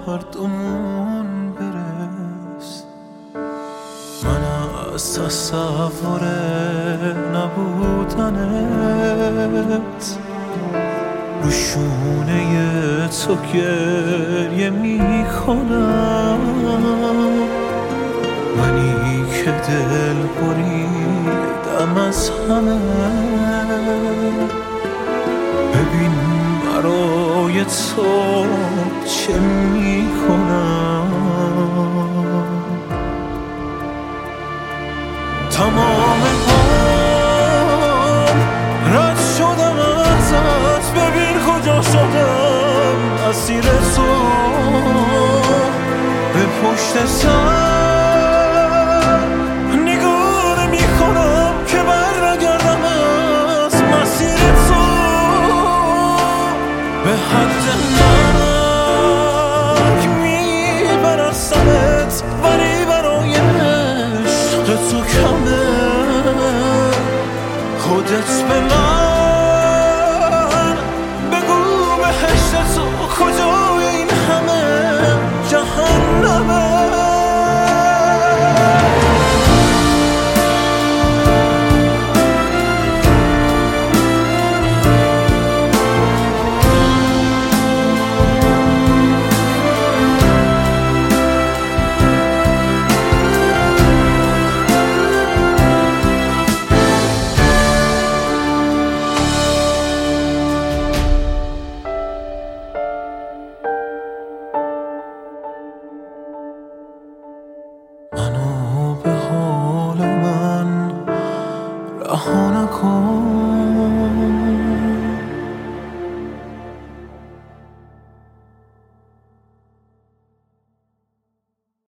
هر دومون برس. من از تصور نبودنت رو شونه تو گریه میکنم، منی که دل بریدم از همه. ببین برای تو چه میکنم، تمام پام رد شدم ازت. ببین کجا شدم اسیر تو، به پشت سر نگاه میکنم که برنگردم از مسیر تو. به حد مرگ میبرستمت، ولی برای عشق تو کمه. خودت به من بگو بهشت تو کجای این همه جهنمه. منو به حال من رها نکن،